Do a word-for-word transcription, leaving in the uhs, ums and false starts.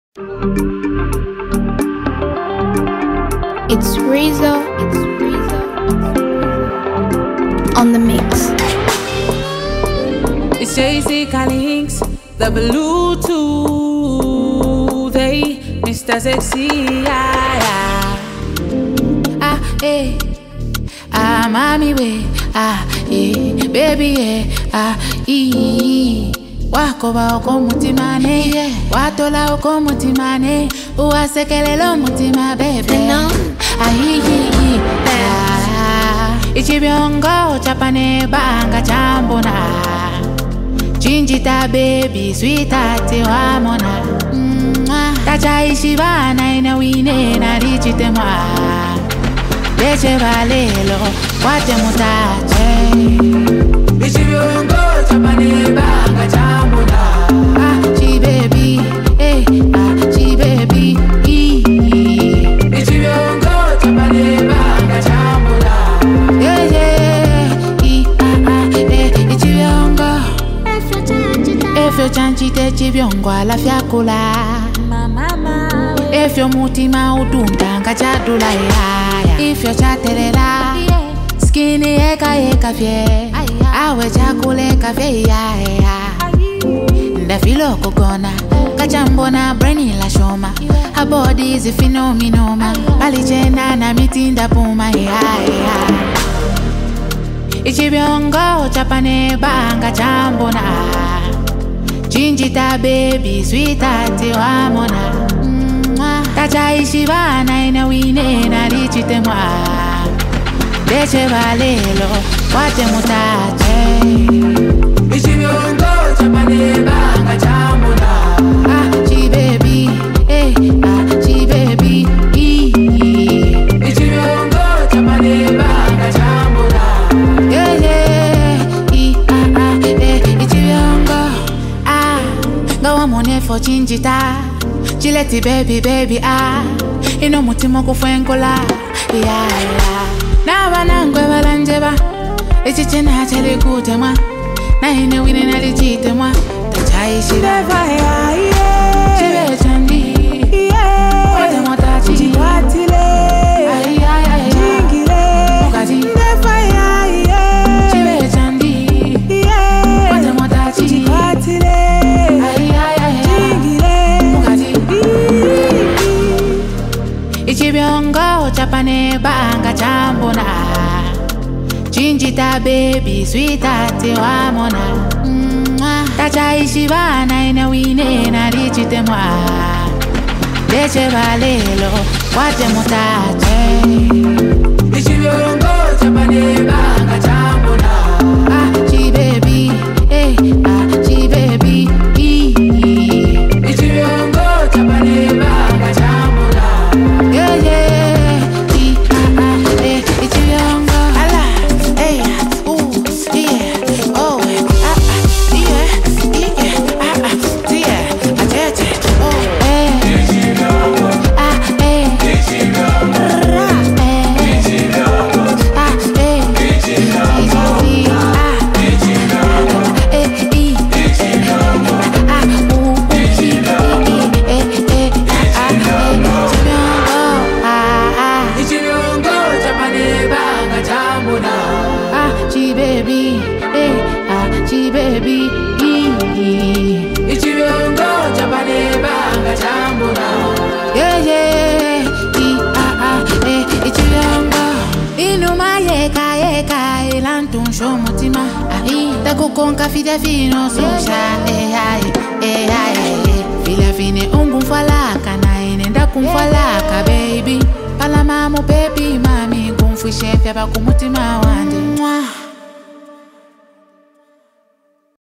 It's Rizzo, it's Rizzo, on the mix. It's Jay-Z Links, the Bluetooth, hey, Mister Sexy, yeah, yeah. Ah, hey, ah, mommy, way, ah, hey, baby, yeah, ah, ee. Wakoba oko mutimane, watola oko mutimane, uwasekelelo mutima bebe. Ahihi, ah, ichibiongo chapane banga chambona, chinjita baby sweetheart wamona, tacha ishibana ina wine na lichite mwa, leche valelo wate mutache. Ichibiongo chapane banga chambona, ah chi baby, eh ah chi baby, ee. Ichibiongo chapane banga chambona, yeah yeah, ee ah ah eh ichibiongo. Efyo chanchite chibiongo ala fyakula, mama. Efyo mutima udunda ngachadula ya. Efyo chatelela, skinny eka eka fye. Awe chakule kafye ya ya. Ndafilo kogona kachambona brainy la shoma. Her body is a phenomenal. Balichena na mitinda puma ya ya. Ichibiongo chapane banga chambona, chinjita baby sweetheart wamona, tacha ishibana ina wine na lichite mwa, leche valelo wate mutache. Ichibiongo chapane banga chambona, ah chi baby, eh ah chi baby, ee. Ichibiongo chapane banga chambona, yeah yeah, ee ah ah eh ichibiongo, ah gawa mone for chinjita, chileti baby baby ah, ino mutimo kufenkola, yeah yeah. Na banangwe balanjeba, ichichena chale kutemwa, na ine wine na lichitemwa, tachai shida fire, yeah. Chibe chandi, yeah. Ote motachi, chiwatile, ay ay ay, chingile, mukati, fire, yeah. Chibe chandi, yeah. Ote motachi, chiwatile, ay ay ay, chingile, mukati. Ichibiongo chapane banga chambona, chinjita baby sweetheart wamona, tacha ishibana ina wine na lichite mwa, leche valelo wate mutache. Ichibiongo chapane banga chambona, ah chi baby, eh ah chi baby, ee. Ichibiongo chapane banga chambona, yeah yeah, ee ah ah eh ichibiongo, ala, eh ooh yeah, oh ah ah yeah yeah ah ah yeah, atete oh eh ichibiongo, ah eh ichibiongo, ra eh ichibiongo, ah eh ichibiongo, ah ichibiongo, eh ee ichibiongo, ah ooh ichibiongo, eh eh ah ah ichibiongo, ah ah ichibiongo chapane banga chambona, ah chi baby, eh ah chi baby, ee. Ichibiongo chapane banga chambona, yeah yeah, ee ah ah eh ichibiongo. Inuma yeka yeka elantun shomutima, ahi takukonka fide fino susha, eh ay eh ay eh. Fila fine ungun falaka na inenda kumfalaka baby. Pala mamu baby mami kumfishe fya bakumutima wande.